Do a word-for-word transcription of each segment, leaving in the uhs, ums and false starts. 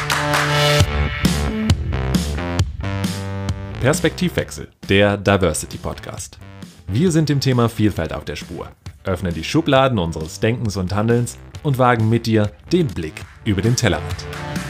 Perspektivwechsel, der Diversity Podcast. Wir sind dem Thema Vielfalt auf der Spur, öffnen die Schubladen unseres Denkens und Handelns und wagen mit dir den Blick über den Tellerrand.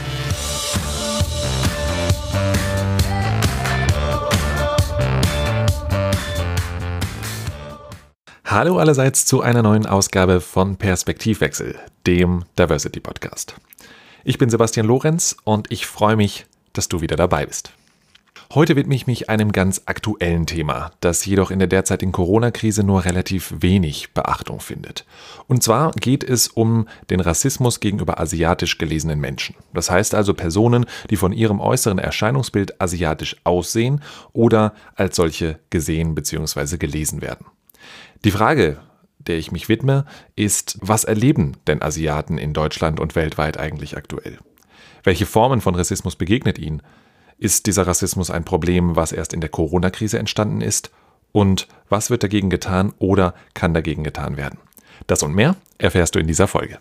Hallo allerseits zu einer neuen Ausgabe von Perspektivwechsel, dem Diversity Podcast. Ich bin Sebastian Lorenz und ich freue mich, dass du wieder dabei bist. Heute widme ich mich einem ganz aktuellen Thema, das jedoch in der derzeitigen Corona-Krise nur relativ wenig Beachtung findet. Und zwar geht es um den Rassismus gegenüber asiatisch gelesenen Menschen. Das heißt also Personen, die von ihrem äußeren Erscheinungsbild asiatisch aussehen oder als solche gesehen bzw. gelesen werden. Die Frage, der ich mich widme, ist, was erleben denn Asiaten in Deutschland und weltweit eigentlich aktuell? Welche Formen von Rassismus begegnet ihnen? Ist dieser Rassismus ein Problem, was erst in der Corona-Krise entstanden ist? Und was wird dagegen getan oder kann dagegen getan werden? Das und mehr erfährst du in dieser Folge.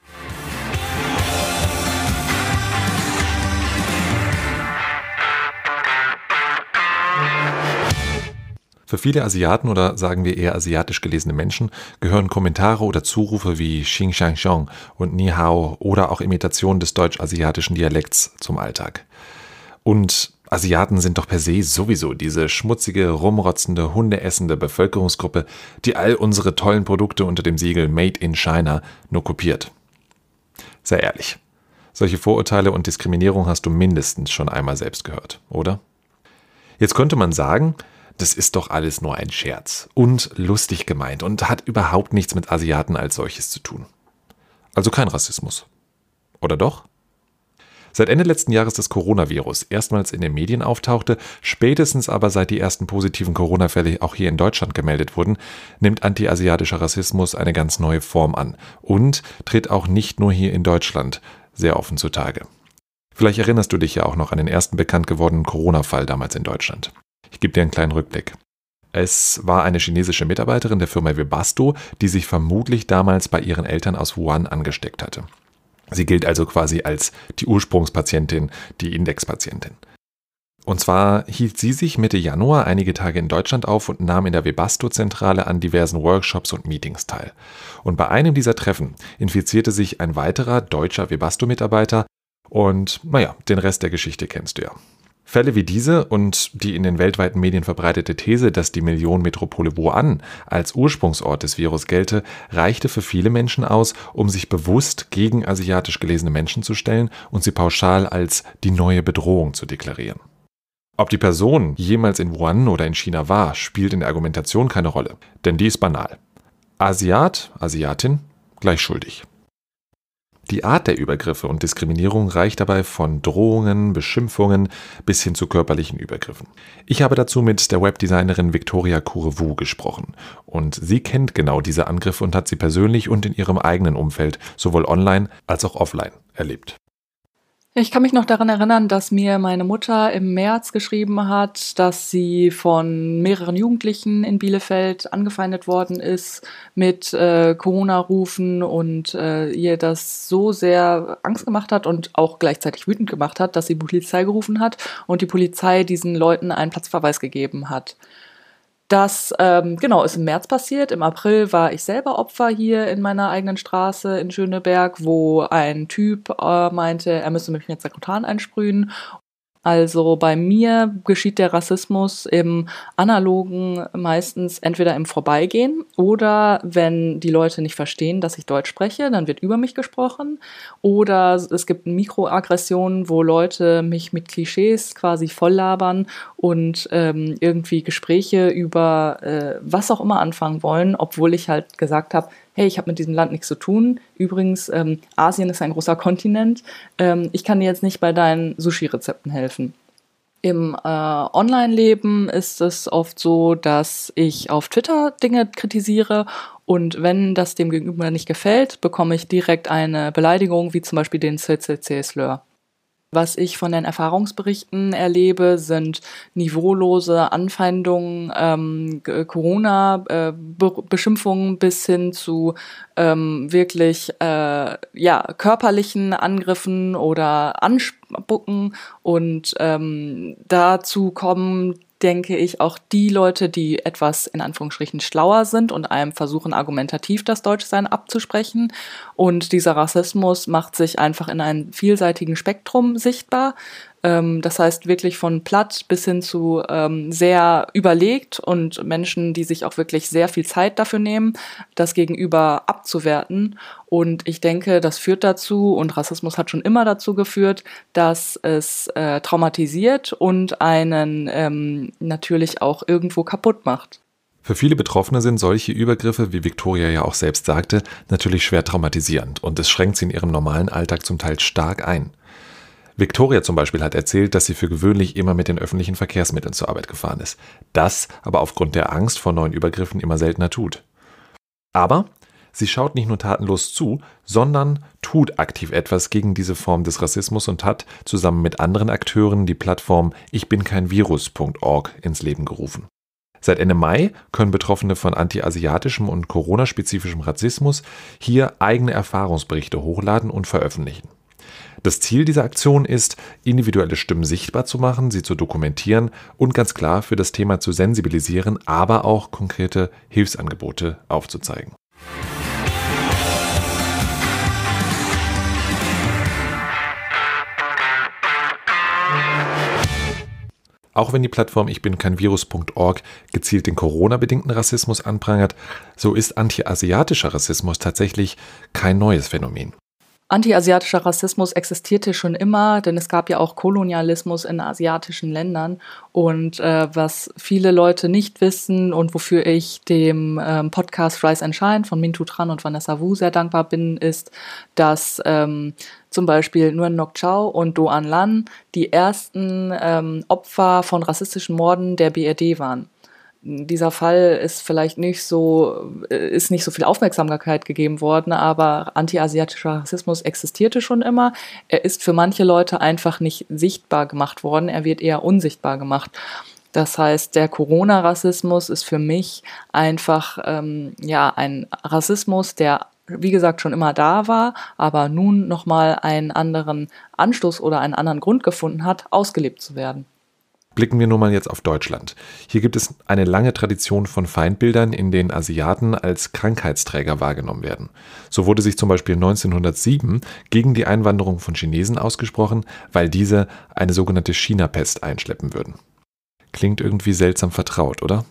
Für viele Asiaten oder sagen wir eher asiatisch gelesene Menschen gehören Kommentare oder Zurufe wie Xing Shang Xiong und Ni Hao oder auch Imitationen des deutsch-asiatischen Dialekts zum Alltag. Und Asiaten sind doch per se sowieso diese schmutzige, rumrotzende, hundeessende Bevölkerungsgruppe, die all unsere tollen Produkte unter dem Siegel Made in China nur kopiert. Sei ehrlich, solche Vorurteile und Diskriminierung hast du mindestens schon einmal selbst gehört, oder? Jetzt könnte man sagen, das ist doch alles nur ein Scherz und lustig gemeint und hat überhaupt nichts mit Asiaten als solches zu tun. Also kein Rassismus. Oder doch? Seit Ende letzten Jahres das Coronavirus erstmals in den Medien auftauchte, spätestens aber seit die ersten positiven Corona-Fälle auch hier in Deutschland gemeldet wurden, nimmt anti-asiatischer Rassismus eine ganz neue Form an und tritt auch nicht nur hier in Deutschland sehr offen zutage. Vielleicht erinnerst du dich ja auch noch an den ersten bekannt gewordenen Corona-Fall damals in Deutschland. Ich gebe dir einen kleinen Rückblick. Es war eine chinesische Mitarbeiterin der Firma Webasto, die sich vermutlich damals bei ihren Eltern aus Wuhan angesteckt hatte. Sie gilt also quasi als die Ursprungspatientin, die Indexpatientin. Und zwar hielt sie sich Mitte Januar einige Tage in Deutschland auf und nahm in der Webasto-Zentrale an diversen Workshops und Meetings teil. Und bei einem dieser Treffen infizierte sich ein weiterer deutscher Webasto-Mitarbeiter und, naja, den Rest der Geschichte kennst du ja. Fälle wie diese und die in den weltweiten Medien verbreitete These, dass die Millionenmetropole Wuhan als Ursprungsort des Virus gelte, reichte für viele Menschen aus, um sich bewusst gegen asiatisch gelesene Menschen zu stellen und sie pauschal als die neue Bedrohung zu deklarieren. Ob die Person jemals in Wuhan oder in China war, spielt in der Argumentation keine Rolle, denn die ist banal. Asiat, Asiatin, gleich schuldig. Die Art der Übergriffe und Diskriminierung reicht dabei von Drohungen, Beschimpfungen bis hin zu körperlichen Übergriffen. Ich habe dazu mit der Webdesignerin Victoria Kurewu gesprochen und sie kennt genau diese Angriffe und hat sie persönlich und in ihrem eigenen Umfeld sowohl online als auch offline erlebt. Ich kann mich noch daran erinnern, dass mir meine Mutter im März geschrieben hat, dass sie von mehreren Jugendlichen in Bielefeld angefeindet worden ist mit äh, Corona-Rufen und äh, ihr das so sehr Angst gemacht hat und auch gleichzeitig wütend gemacht hat, dass sie die Polizei gerufen hat und die Polizei diesen Leuten einen Platzverweis gegeben hat. Das ähm, genau ist im März passiert. Im April war ich selber Opfer hier in meiner eigenen Straße in Schöneberg, wo ein Typ äh, meinte, er müsse mich mit Sakrotan einsprühen. Also bei mir geschieht der Rassismus im Analogen meistens entweder im Vorbeigehen oder wenn die Leute nicht verstehen, dass ich Deutsch spreche, dann wird über mich gesprochen. Oder es gibt Mikroaggressionen, wo Leute mich mit Klischees quasi volllabern und ähm, irgendwie Gespräche über äh, was auch immer anfangen wollen, obwohl ich halt gesagt habe, hey, ich habe mit diesem Land nichts zu tun. Übrigens, ähm, Asien ist ein großer Kontinent. Ähm, ich kann dir jetzt nicht bei deinen Sushi-Rezepten helfen. Im äh, Online-Leben ist es oft so, dass ich auf Twitter Dinge kritisiere und wenn das dem Gegenüber nicht gefällt, bekomme ich direkt eine Beleidigung, wie zum Beispiel den C C C-Slur. Was ich von den Erfahrungsberichten erlebe, sind niveaulose Anfeindungen, ähm, Corona-Beschimpfungen äh, bis hin zu ähm, wirklich äh, ja, körperlichen Angriffen oder Anspucken. Und ähm, dazu kommen, denke ich, auch die Leute, die etwas in Anführungsstrichen schlauer sind und einem versuchen, argumentativ das Deutschsein abzusprechen. Und dieser Rassismus macht sich einfach in einem vielseitigen Spektrum sichtbar. Ähm, das heißt wirklich von platt bis hin zu ähm, sehr überlegt und Menschen, die sich auch wirklich sehr viel Zeit dafür nehmen, das Gegenüber abzuwerten. Und ich denke, das führt dazu, und Rassismus hat schon immer dazu geführt, dass es äh, traumatisiert und einen ähm, natürlich auch irgendwo kaputt macht. Für viele Betroffene sind solche Übergriffe, wie Viktoria ja auch selbst sagte, natürlich schwer traumatisierend und es schränkt sie in ihrem normalen Alltag zum Teil stark ein. Viktoria zum Beispiel hat erzählt, dass sie für gewöhnlich immer mit den öffentlichen Verkehrsmitteln zur Arbeit gefahren ist, das aber aufgrund der Angst vor neuen Übergriffen immer seltener tut. Aber sie schaut nicht nur tatenlos zu, sondern tut aktiv etwas gegen diese Form des Rassismus und hat zusammen mit anderen Akteuren die Plattform ich bin kein Virus Punkt org ins Leben gerufen. Seit Ende Mai können Betroffene von anti-asiatischem und Corona-spezifischem Rassismus hier eigene Erfahrungsberichte hochladen und veröffentlichen. Das Ziel dieser Aktion ist, individuelle Stimmen sichtbar zu machen, sie zu dokumentieren und ganz klar für das Thema zu sensibilisieren, aber auch konkrete Hilfsangebote aufzuzeigen. Auch wenn die Plattform ich bin kein Virus Punkt org gezielt den Corona-bedingten Rassismus anprangert, so ist anti-asiatischer Rassismus tatsächlich kein neues Phänomen. Anti-asiatischer Rassismus existierte schon immer, denn es gab ja auch Kolonialismus in asiatischen Ländern. Und äh, was viele Leute nicht wissen und wofür ich dem ähm, Podcast Rise and Shine von Mintu Tran und Vanessa Wu sehr dankbar bin, ist, dass ähm, zum Beispiel Nguyen Ngoc Chau und Do An Lan die ersten ähm, Opfer von rassistischen Morden der B R D waren. Dieser Fall ist vielleicht nicht so, ist nicht so viel Aufmerksamkeit gegeben worden, aber anti-asiatischer Rassismus existierte schon immer. Er ist für manche Leute einfach nicht sichtbar gemacht worden. Er wird eher unsichtbar gemacht. Das heißt, der Corona-Rassismus ist für mich einfach ähm, ja ein Rassismus, der wie gesagt schon immer da war, aber nun nochmal einen anderen Anstoß oder einen anderen Grund gefunden hat, ausgelebt zu werden. Blicken wir nun mal jetzt auf Deutschland. Hier gibt es eine lange Tradition von Feindbildern, in denen Asiaten als Krankheitsträger wahrgenommen werden. So wurde sich zum Beispiel neunzehnhundertsieben gegen die Einwanderung von Chinesen ausgesprochen, weil diese eine sogenannte China-Pest einschleppen würden. Klingt irgendwie seltsam vertraut, oder?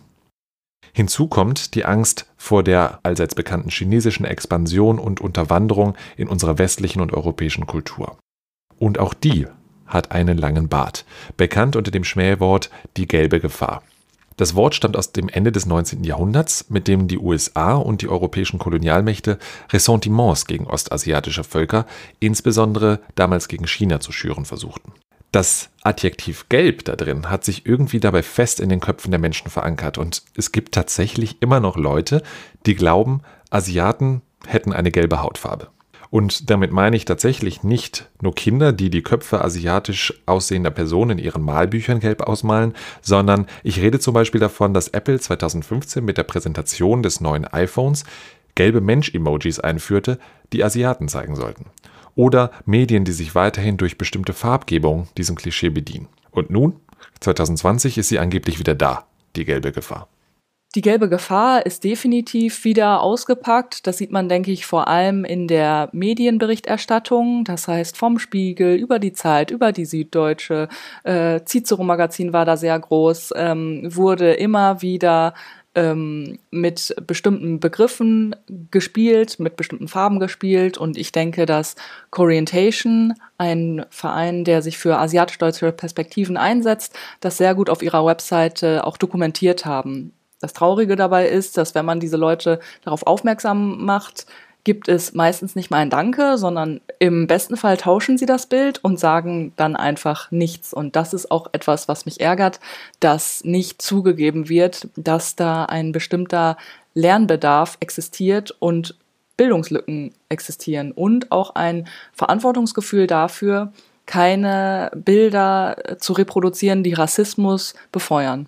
Hinzu kommt die Angst vor der allseits bekannten chinesischen Expansion und Unterwanderung in unserer westlichen und europäischen Kultur. Und auch die hat einen langen Bart, bekannt unter dem Schmähwort die gelbe Gefahr. Das Wort stammt aus dem Ende des neunzehnten Jahrhunderts, mit dem die U S A und die europäischen Kolonialmächte Ressentiments gegen ostasiatische Völker, insbesondere damals gegen China, zu schüren versuchten. Das Adjektiv gelb da drin hat sich irgendwie dabei fest in den Köpfen der Menschen verankert und es gibt tatsächlich immer noch Leute, die glauben, Asiaten hätten eine gelbe Hautfarbe. Und damit meine ich tatsächlich nicht nur Kinder, die die Köpfe asiatisch aussehender Personen in ihren Malbüchern gelb ausmalen, sondern ich rede zum Beispiel davon, dass Apple zweitausendfünfzehn mit der Präsentation des neuen iPhones gelbe Mensch-Emojis einführte, die Asiaten zeigen sollten. Oder Medien, die sich weiterhin durch bestimmte Farbgebung diesem Klischee bedienen. Und nun, zwanzig zwanzig, ist sie angeblich wieder da, die gelbe Gefahr. Die gelbe Gefahr ist definitiv wieder ausgepackt. Das sieht man, denke ich, vor allem in der Medienberichterstattung. Das heißt, vom Spiegel, über die Zeit, über die Süddeutsche, äh, Cicero Magazin war da sehr groß, ähm, wurde immer wieder ähm, mit bestimmten Begriffen gespielt, mit bestimmten Farben gespielt. Und ich denke, dass Corientation, ein Verein, der sich für asiatisch-deutsche Perspektiven einsetzt, das sehr gut auf ihrer Webseite auch dokumentiert haben. Das Traurige dabei ist, dass wenn man diese Leute darauf aufmerksam macht, gibt es meistens nicht mal ein Danke, sondern im besten Fall tauschen sie das Bild und sagen dann einfach nichts. Und das ist auch etwas, was mich ärgert, dass nicht zugegeben wird, dass da ein bestimmter Lernbedarf existiert und Bildungslücken existieren und auch ein Verantwortungsgefühl dafür, keine Bilder zu reproduzieren, die Rassismus befeuern.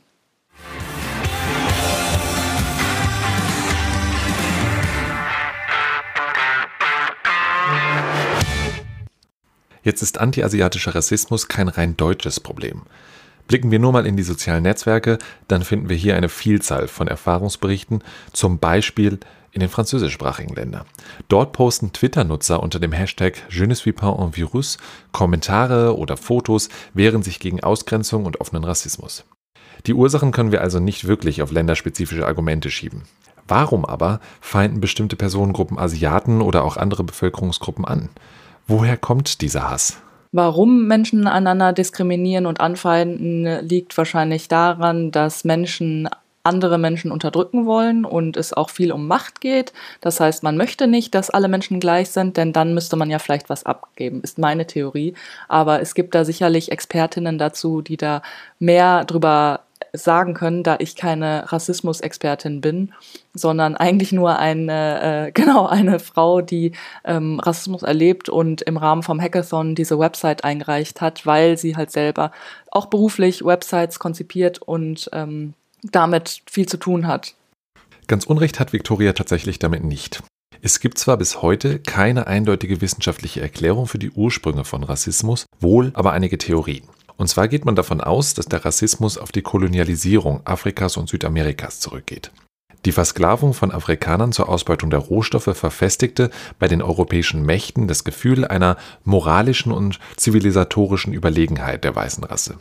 Jetzt ist anti-asiatischer Rassismus kein rein deutsches Problem. Blicken wir nur mal in die sozialen Netzwerke, dann finden wir hier eine Vielzahl von Erfahrungsberichten, zum Beispiel in den französischsprachigen Ländern. Dort posten Twitter-Nutzer unter dem Hashtag Je ne suis pas un virus Kommentare oder Fotos, wehren sich gegen Ausgrenzung und offenen Rassismus. Die Ursachen können wir also nicht wirklich auf länderspezifische Argumente schieben. Warum aber feinden bestimmte Personengruppen Asiaten oder auch andere Bevölkerungsgruppen an? Woher kommt dieser Hass? Warum Menschen einander diskriminieren und anfeinden, liegt wahrscheinlich daran, dass Menschen andere Menschen unterdrücken wollen und es auch viel um Macht geht. Das heißt, man möchte nicht, dass alle Menschen gleich sind, denn dann müsste man ja vielleicht was abgeben, ist meine Theorie. Aber es gibt da sicherlich Expertinnen dazu, die da mehr drüber sagen können, da ich keine Rassismus-Expertin bin, sondern eigentlich nur eine, äh, genau, eine Frau, die ähm, Rassismus erlebt und im Rahmen vom Hackathon diese Website eingereicht hat, weil sie halt selber auch beruflich Websites konzipiert und ähm, damit viel zu tun hat. Ganz Unrecht hat Viktoria tatsächlich damit nicht. Es gibt zwar bis heute keine eindeutige wissenschaftliche Erklärung für die Ursprünge von Rassismus, wohl aber einige Theorien. Und zwar geht man davon aus, dass der Rassismus auf die Kolonialisierung Afrikas und Südamerikas zurückgeht. Die Versklavung von Afrikanern zur Ausbeutung der Rohstoffe verfestigte bei den europäischen Mächten das Gefühl einer moralischen und zivilisatorischen Überlegenheit der weißen Rasse.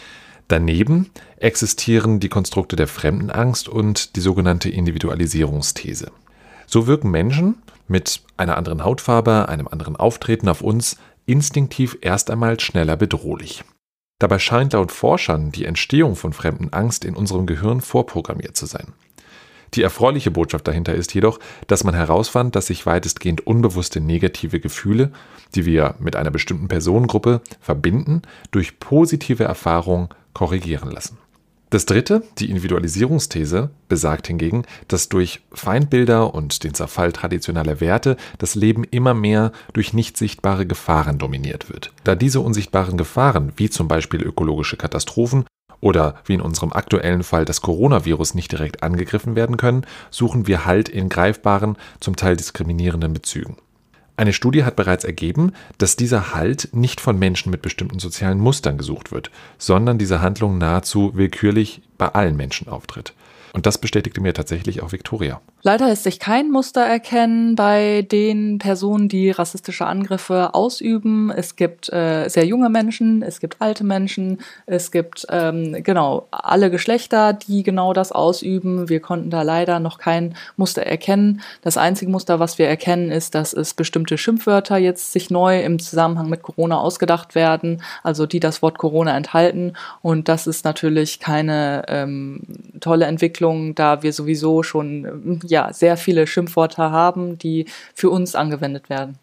Daneben existieren die Konstrukte der Fremdenangst und die sogenannte Individualisierungsthese. So wirken Menschen mit einer anderen Hautfarbe, einem anderen Auftreten auf uns instinktiv erst einmal schneller bedrohlich. Dabei scheint laut Forschern die Entstehung von Fremdenangst in unserem Gehirn vorprogrammiert zu sein. Die erfreuliche Botschaft dahinter ist jedoch, dass man herausfand, dass sich weitestgehend unbewusste negative Gefühle, die wir mit einer bestimmten Personengruppe verbinden, durch positive Erfahrungen korrigieren lassen. Das dritte, die Individualisierungsthese, besagt hingegen, dass durch Feindbilder und den Zerfall traditioneller Werte das Leben immer mehr durch nicht sichtbare Gefahren dominiert wird. Da diese unsichtbaren Gefahren, wie zum Beispiel ökologische Katastrophen oder wie in unserem aktuellen Fall das Coronavirus, nicht direkt angegriffen werden können, suchen wir Halt in greifbaren, zum Teil diskriminierenden Bezügen. Eine Studie hat bereits ergeben, dass dieser Halt nicht von Menschen mit bestimmten sozialen Mustern gesucht wird, sondern diese Handlung nahezu willkürlich bei allen Menschen auftritt. Und das bestätigte mir tatsächlich auch Viktoria. Leider lässt sich kein Muster erkennen bei den Personen, die rassistische Angriffe ausüben. Es gibt äh, sehr junge Menschen, es gibt alte Menschen, es gibt ähm, genau alle Geschlechter, die genau das ausüben. Wir konnten da leider noch kein Muster erkennen. Das einzige Muster, was wir erkennen, ist, dass es bestimmte Schimpfwörter jetzt sich neu im Zusammenhang mit Corona ausgedacht werden, also die das Wort Corona enthalten. Und das ist natürlich keine ähm, tolle Entwicklung, da wir sowieso schon ja, sehr viele Schimpfwörter haben, die für uns angewendet werden.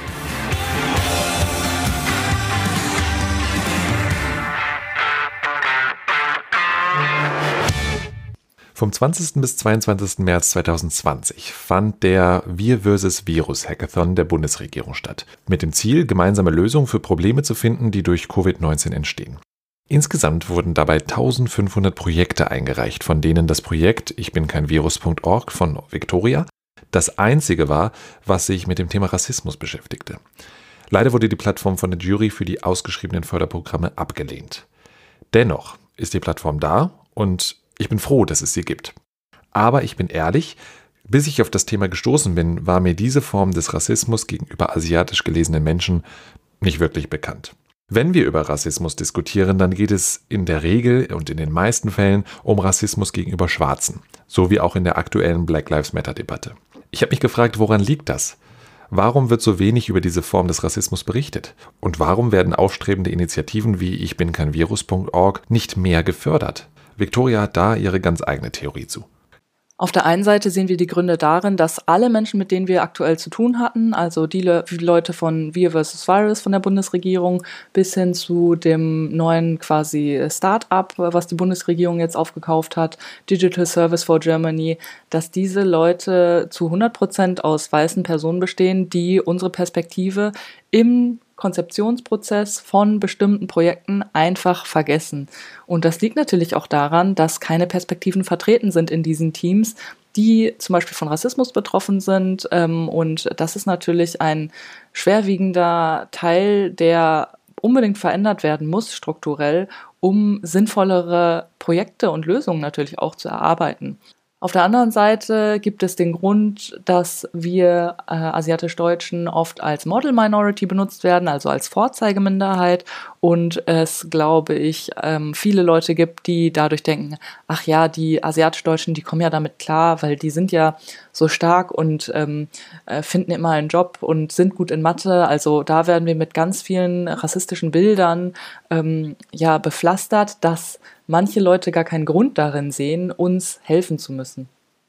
Vom zwanzigsten bis zweiundzwanzigsten März zweitausendzwanzig fand der Wir versus. Virus Hackathon der Bundesregierung statt, mit dem Ziel, gemeinsame Lösungen für Probleme zu finden, die durch Covid neunzehn entstehen. Insgesamt wurden dabei eintausendfünfhundert Projekte eingereicht, von denen das Projekt Ich bin kein Virus Punkt org von Viktoria das einzige war, was sich mit dem Thema Rassismus beschäftigte. Leider wurde die Plattform von der Jury für die ausgeschriebenen Förderprogramme abgelehnt. Dennoch ist die Plattform da und ich bin froh, dass es sie gibt. Aber ich bin ehrlich, bis ich auf das Thema gestoßen bin, war mir diese Form des Rassismus gegenüber asiatisch gelesenen Menschen nicht wirklich bekannt. Wenn wir über Rassismus diskutieren, dann geht es in der Regel und in den meisten Fällen um Rassismus gegenüber Schwarzen, so wie auch in der aktuellen Black Lives Matter-Debatte. Ich habe mich gefragt, woran liegt das? Warum wird so wenig über diese Form des Rassismus berichtet? Und warum werden aufstrebende Initiativen wie Ich bin kein Virus Punkt org nicht mehr gefördert? Viktoria hat da ihre ganz eigene Theorie zu. Auf der einen Seite sehen wir die Gründe darin, dass alle Menschen, mit denen wir aktuell zu tun hatten, also die Le- Leute von Wir versus. Virus von der Bundesregierung bis hin zu dem neuen quasi Start-up, was die Bundesregierung jetzt aufgekauft hat, Digital Service for Germany, dass diese Leute zu hundert Prozent aus weißen Personen bestehen, die unsere Perspektive im Konzeptionsprozess von bestimmten Projekten einfach vergessen. Und das liegt natürlich auch daran, dass keine Perspektiven vertreten sind in diesen Teams, die zum Beispiel von Rassismus betroffen sind. Und das ist natürlich ein schwerwiegender Teil, der unbedingt verändert werden muss, strukturell, um sinnvollere Projekte und Lösungen natürlich auch zu erarbeiten. Auf der anderen Seite gibt es den Grund, dass wir äh, asiatisch-Deutschen oft als Model Minority benutzt werden, also als Vorzeigeminderheit, und es, glaube ich, ähm, viele Leute gibt, die dadurch denken, ach ja, die asiatisch-Deutschen, die kommen ja damit klar, weil die sind ja so stark und ähm, äh, finden immer einen Job und sind gut in Mathe. Also da werden wir mit ganz vielen rassistischen Bildern ähm, ja bepflastert, dass manche Leute gar keinen Grund darin sehen, uns helfen zu müssen.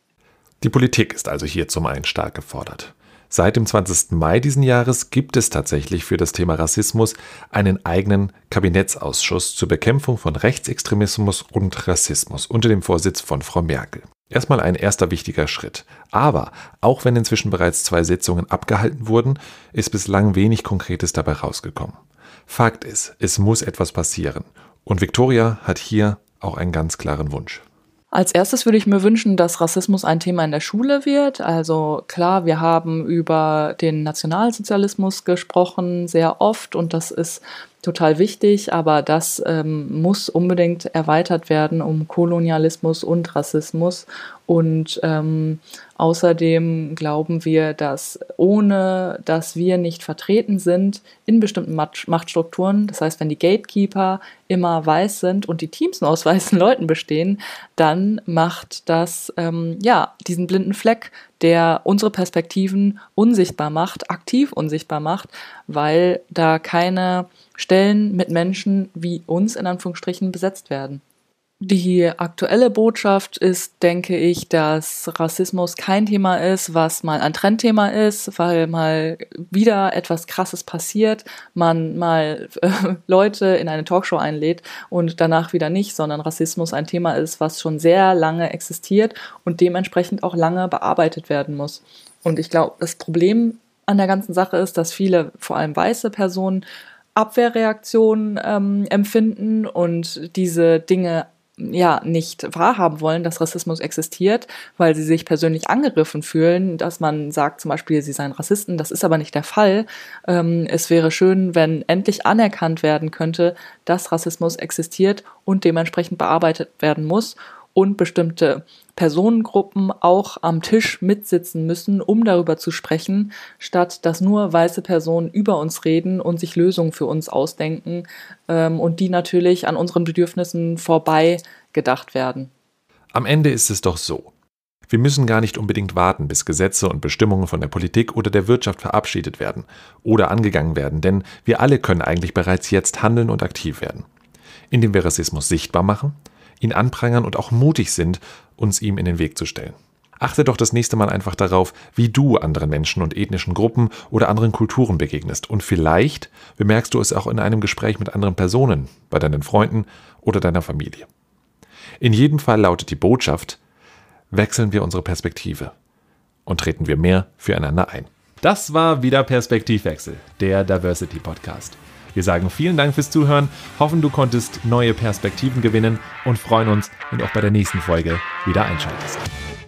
Die Politik ist also hier zum einen stark gefordert. Seit dem zwanzigsten Mai diesen Jahres gibt es tatsächlich für das Thema Rassismus einen eigenen Kabinettsausschuss zur Bekämpfung von Rechtsextremismus und Rassismus unter dem Vorsitz von Frau Merkel. Erstmal ein erster wichtiger Schritt. Aber auch wenn inzwischen bereits zwei Sitzungen abgehalten wurden, ist bislang wenig Konkretes dabei rausgekommen. Fakt ist, es muss etwas passieren. Und Viktoria hat hier auch einen ganz klaren Wunsch. Als erstes würde ich mir wünschen, dass Rassismus ein Thema in der Schule wird. Also klar, wir haben über den Nationalsozialismus gesprochen, sehr oft, und das ist total wichtig, aber das ähm, muss unbedingt erweitert werden um Kolonialismus und Rassismus. Und ähm, außerdem glauben wir, dass ohne, dass wir nicht vertreten sind in bestimmten Machtstrukturen, das heißt, wenn die Gatekeeper immer weiß sind und die Teams nur aus weißen Leuten bestehen, dann macht das ähm, ja diesen blinden Fleck, der unsere Perspektiven unsichtbar macht, aktiv unsichtbar macht, weil da keine Stellen mit Menschen wie uns in Anführungsstrichen besetzt werden. Die aktuelle Botschaft ist, denke ich, dass Rassismus kein Thema ist, was mal ein Trendthema ist, weil mal wieder etwas Krasses passiert, man mal äh, Leute in eine Talkshow einlädt und danach wieder nicht, sondern Rassismus ein Thema ist, was schon sehr lange existiert und dementsprechend auch lange bearbeitet werden muss. Und ich glaube, das Problem an der ganzen Sache ist, dass viele, vor allem weiße Personen, Abwehrreaktionen ähm, empfinden und diese Dinge ja nicht wahrhaben wollen, dass Rassismus existiert, weil sie sich persönlich angegriffen fühlen, dass man sagt zum Beispiel, sie seien Rassisten. Das ist aber nicht der Fall. Ähm, es wäre schön, wenn endlich anerkannt werden könnte, dass Rassismus existiert und dementsprechend bearbeitet werden muss und bestimmte Personengruppen auch am Tisch mitsitzen müssen, um darüber zu sprechen, statt dass nur weiße Personen über uns reden und sich Lösungen für uns ausdenken ähm, und die natürlich an unseren Bedürfnissen vorbei gedacht werden. Am Ende ist es doch so. Wir müssen gar nicht unbedingt warten, bis Gesetze und Bestimmungen von der Politik oder der Wirtschaft verabschiedet werden oder angegangen werden, denn wir alle können eigentlich bereits jetzt handeln und aktiv werden. Indem wir Rassismus sichtbar machen, ihn anprangern und auch mutig sind, uns ihm in den Weg zu stellen. Achte doch das nächste Mal einfach darauf, wie du anderen Menschen und ethnischen Gruppen oder anderen Kulturen begegnest. Und vielleicht bemerkst du es auch in einem Gespräch mit anderen Personen, bei deinen Freunden oder deiner Familie. In jedem Fall lautet die Botschaft: Wechseln wir unsere Perspektive und treten wir mehr füreinander ein. Das war wieder Perspektivwechsel, der Diversity Podcast. Wir sagen vielen Dank fürs Zuhören, hoffen, du konntest neue Perspektiven gewinnen und freuen uns, wenn du auch bei der nächsten Folge wieder einschaltest.